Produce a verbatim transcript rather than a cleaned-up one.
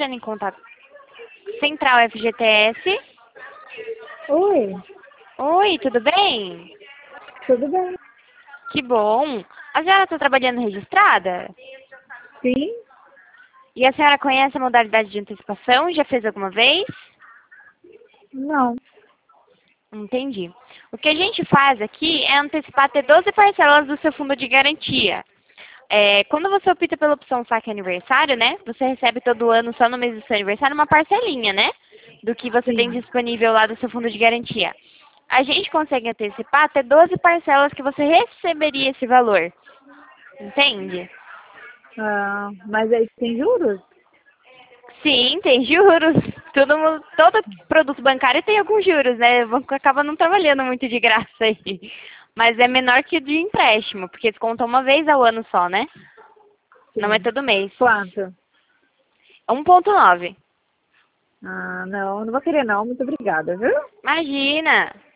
entrando em contato. Central F G T S. Oi, Oi, tudo bem? tudo bem? Que bom. A senhora está trabalhando registrada? Sim? E a senhora conhece a modalidade de antecipação? Já fez alguma vez? Não. Entendi. O que a gente faz aqui é antecipar até doze parcelas do seu fundo de garantia. É, quando você opta pela opção saque aniversário, né? Você recebe todo ano, só no mês do seu aniversário, uma parcelinha, né? Do que você tem Sim. disponível lá do seu fundo de garantia. A gente consegue antecipar até doze parcelas que você receberia esse valor. Entende? Ah, mas aí tem juros? Sim, tem juros. Todo, mundo- todo produto bancário tem alguns juros, né? O banco acaba não trabalhando muito de graça aí. Mas é menor que o de empréstimo, porque eles contam uma vez ao ano só, né? Não é Sim. todo mês. Quanto? um ponto nove. Ah, não, não vou querer não. Muito obrigada, viu? Imagina!